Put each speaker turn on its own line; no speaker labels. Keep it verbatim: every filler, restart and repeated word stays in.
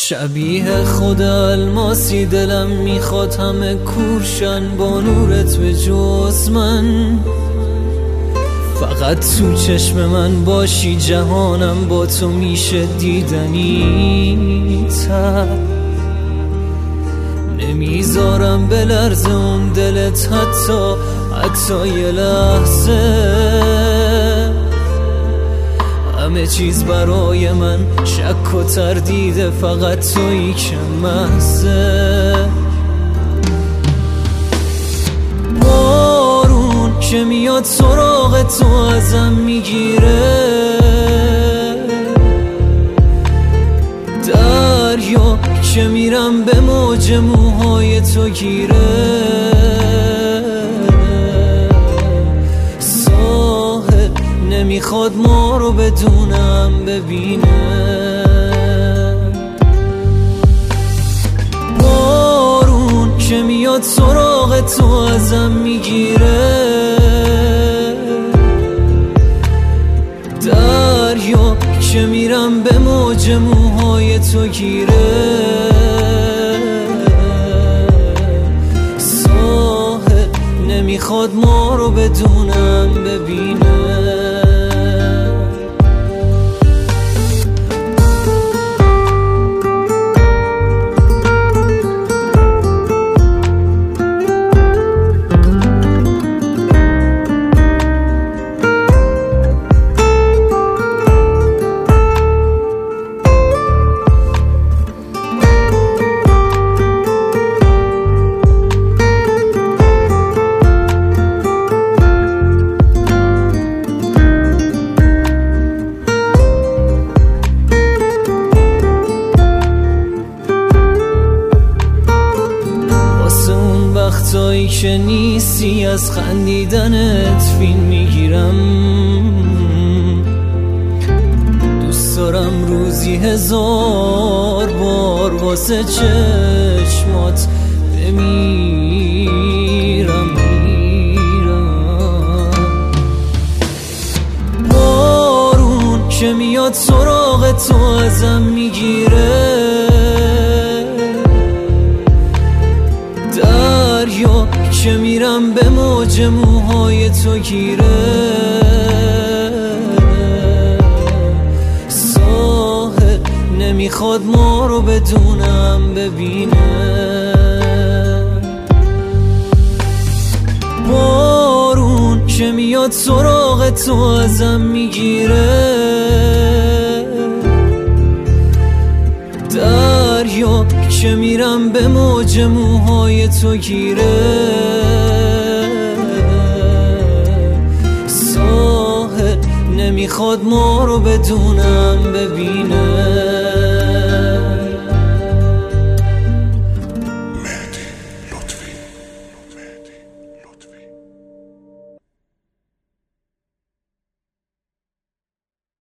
شبیه خود الماسی دلم میخواد همه کورشن با نورت به جز من، فقط تو چشم من باشی جهانم با تو میشه دیدنی تر. نمیذارم بلرزه اون دلت حتی حتی یه لحظه، همه چیز برای من شک و تردیده، فقط تویی که محضه. بارون که میاد سراغ تو ازم میگیره، دریا که میرم به موج موهای تو گیره، نمیخواد ما رو بدونم ببینه. بارون که میاد سراغ تو ازم میگیره، دریا که میرم به موج موهای تو گیره، ساحل نمیخواد ما رو بدونم ببینه. وقتایی که نیستی از خندیدنت فیلم میگیرم، دوست دارم روزی هزار بار واسه چشمات بمیرم میرم. بارون که میاد سراغ تو ازم میگیره، دریا که میرم به موج موهای تو گیره، ساحل نمیخواد ما رو بدونم ببینه. بارون که میاد سراغ تو ازم میگیره، دریا که میرم به موج موهای تو گیره، ساحل نمیخواد ما رو بدونم ببینه.